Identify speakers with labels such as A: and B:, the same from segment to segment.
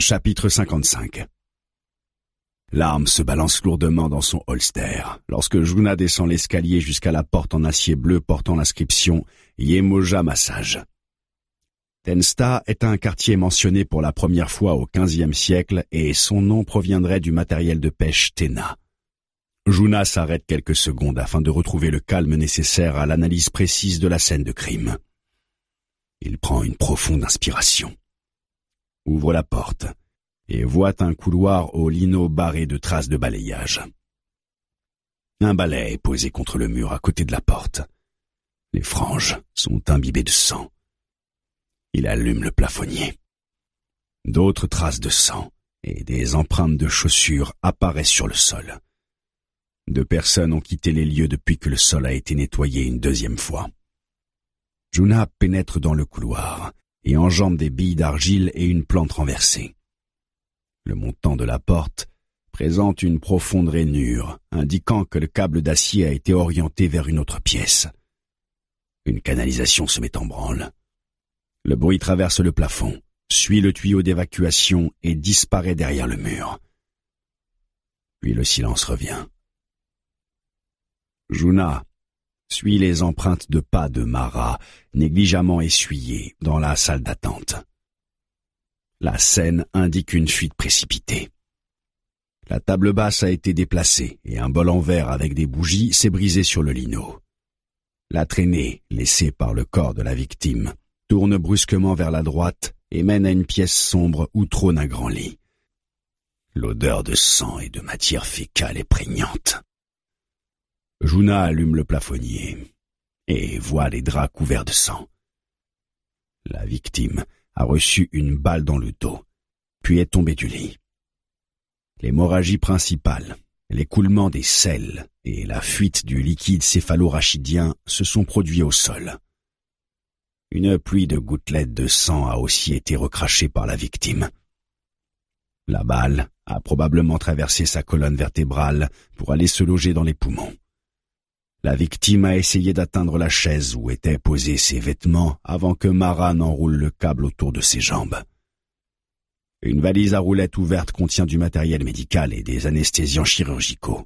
A: Chapitre 55. L'arme se balance lourdement dans son holster lorsque Juna descend l'escalier jusqu'à la porte en acier bleu portant l'inscription Yemoja Massage. Tensta est un quartier mentionné pour la première fois au XVe siècle et son nom proviendrait du matériel de pêche Tena. Juna s'arrête quelques secondes afin de retrouver le calme nécessaire à l'analyse précise de la scène de crime. Il prend une profonde inspiration, ouvre la porte et voit un couloir au lino barré de traces de balayage. Un balai est posé contre le mur à côté de la porte. Les franges sont imbibées de sang. Il allume le plafonnier. D'autres traces de sang et des empreintes de chaussures apparaissent sur le sol. 2 personnes ont quitté les lieux depuis que le sol a été nettoyé une deuxième fois. Juna pénètre dans le couloir et enjambe des billes d'argile et une plante renversée. Le montant de la porte présente une profonde rainure, indiquant que le câble d'acier a été orienté vers une autre pièce. Une canalisation se met en branle. Le bruit traverse le plafond, suit le tuyau d'évacuation et disparaît derrière le mur. Puis le silence revient. Juna suit les empreintes de pas de Mara, négligemment essuyées, dans la salle d'attente. La scène indique une fuite précipitée. La table basse a été déplacée et un bol en verre avec des bougies s'est brisé sur le lino. La traînée, laissée par le corps de la victime, tourne brusquement vers la droite et mène à une pièce sombre où trône un grand lit. L'odeur de sang et de matière fécale est prégnante. Juna allume le plafonnier et voit les draps couverts de sang. La victime a reçu une balle dans le dos, puis est tombée du lit. L'hémorragie principale, l'écoulement des selles et la fuite du liquide céphalo-rachidien se sont produits au sol. Une pluie de gouttelettes de sang a aussi été recrachée par la victime. La balle a probablement traversé sa colonne vertébrale pour aller se loger dans les poumons. La victime a essayé d'atteindre la chaise où étaient posés ses vêtements avant que Mara n'enroule le câble autour de ses jambes. Une valise à roulettes ouverte contient du matériel médical et des anesthésiants chirurgicaux.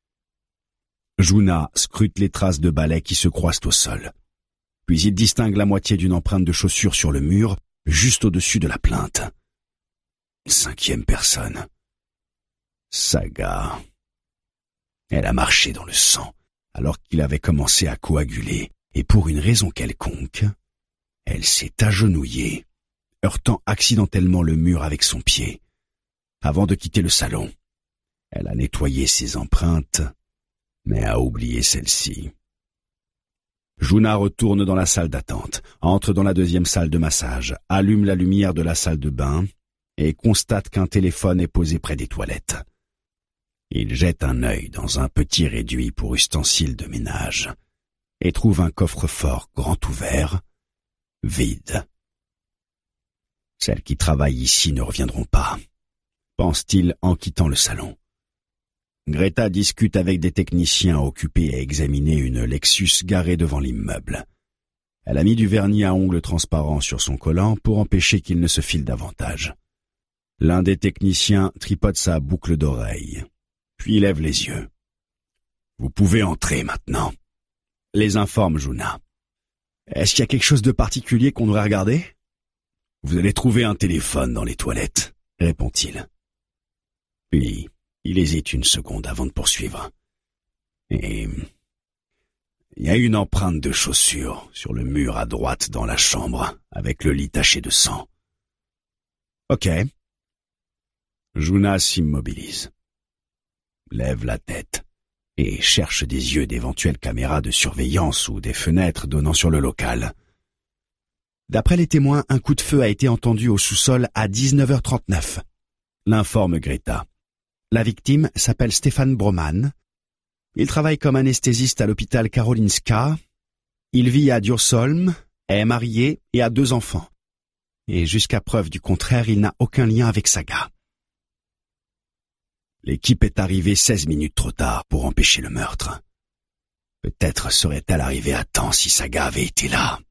A: Juna scrute les traces de balais qui se croisent au sol. Puis il distingue la moitié d'une empreinte de chaussure sur le mur, juste au-dessus de la plainte. Une 5e personne. Saga. Elle a marché dans le sang, alors qu'il avait commencé à coaguler, et pour une raison quelconque, elle s'est agenouillée, heurtant accidentellement le mur avec son pied. Avant de quitter le salon, elle a nettoyé ses empreintes, mais a oublié celle-ci. Juna retourne dans la salle d'attente, entre dans la 2e salle de massage, allume la lumière de la salle de bain et constate qu'un téléphone est posé près des toilettes. Il jette un œil dans un petit réduit pour ustensiles de ménage et trouve un coffre-fort grand ouvert, vide. Celles qui travaillent ici ne reviendront pas, pense-t-il en quittant le salon. Greta discute avec des techniciens occupés à examiner une Lexus garée devant l'immeuble. Elle a mis du vernis à ongles transparent sur son collant pour empêcher qu'il ne se file davantage. L'un des techniciens tripote sa boucle d'oreille, puis lève les yeux. « Vous pouvez entrer maintenant », les informe Juna. « Est-ce qu'il y a quelque chose de particulier qu'on devrait regarder ?»« Vous allez trouver un téléphone dans les toilettes », répond-il. Puis, il hésite une seconde avant de poursuivre. « Et il y a une empreinte de chaussure sur le mur à droite dans la chambre, avec le lit taché de sang. »« Ok. » Juna s'immobilise, lève la tête et cherche des yeux d'éventuelles caméras de surveillance ou des fenêtres donnant sur le local. D'après les témoins, un coup de feu a été entendu au sous-sol à 19h39, l'informe Greta. La victime s'appelle Stefan Broman. Il travaille comme anesthésiste à l'hôpital Karolinska. Il vit à Djursholm, est marié et a 2 enfants. Et jusqu'à preuve du contraire, il n'a aucun lien avec Saga. L'équipe est arrivée 16 minutes trop tard pour empêcher le meurtre. Peut-être serait-elle arrivée à temps si Saga avait été là.